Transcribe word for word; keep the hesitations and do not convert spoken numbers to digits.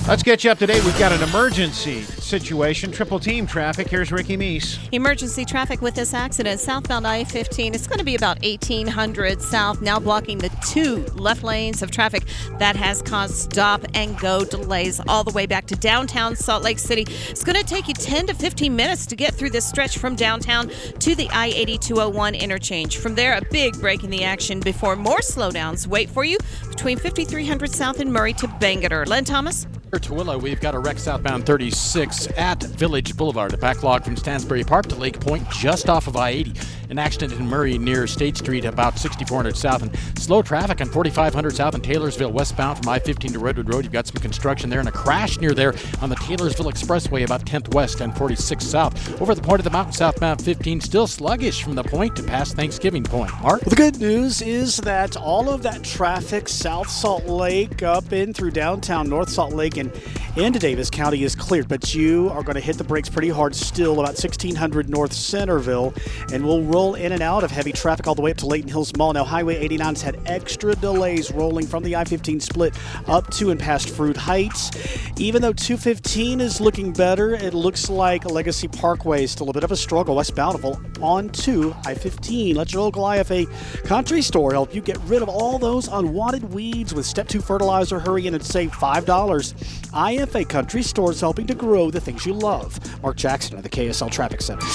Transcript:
Let's get you up to date. We've got an emergency situation. Triple team traffic. Here's Ricky Meese. Emergency traffic with this accident. Southbound I fifteen. It's going to be about eighteen hundred south, now blocking the two left lanes of traffic. That has caused stop and go delays all the way back to downtown Salt Lake City. It's going to take you ten to fifteen minutes to get through this stretch from downtown to the I eighty-two oh one interchange. From there, a big break in the action before more slowdowns wait for you between fifty-three hundred south and Murray to Bangerter. Len Thomas? Tooele, we've got a wreck southbound thirty-six at Village Boulevard. A backlog from Stansbury Park to Lake Point just off of I eighty. An accident in Murray near State Street about sixty-four hundred south. And slow traffic on forty-five hundred south in Taylorsville westbound from I fifteen to Redwood Road. You've got some construction there and a crash near there on the Taylorsville Expressway about tenth west and forty-sixth south. Over at the Point of the Mountain southbound fifteen, still sluggish from the Point to past Thanksgiving Point. Mark? Well, the good news is that all of that traffic south Salt Lake up in through downtown North Salt Lake and into Davis County is cleared, but you are going to hit the brakes pretty hard still about sixteen hundred North Centerville, and we'll roll in and out of heavy traffic all the way up to Layton Hills Mall. Now, Highway eighty-nine has had extra delays rolling from the I fifteen split up to and past Fruit Heights. Even though two fifteen is looking better, it looks like Legacy Parkway is still a bit of a struggle. West Bountiful on to I fifteen. Let your local I F A Country Store help you get rid of all those unwanted weeds with Step two Fertilizer. Hurry in and save five dollars. I F A Country Store is helping to grow the things you love. Mark Jackson at the K S L Traffic Center.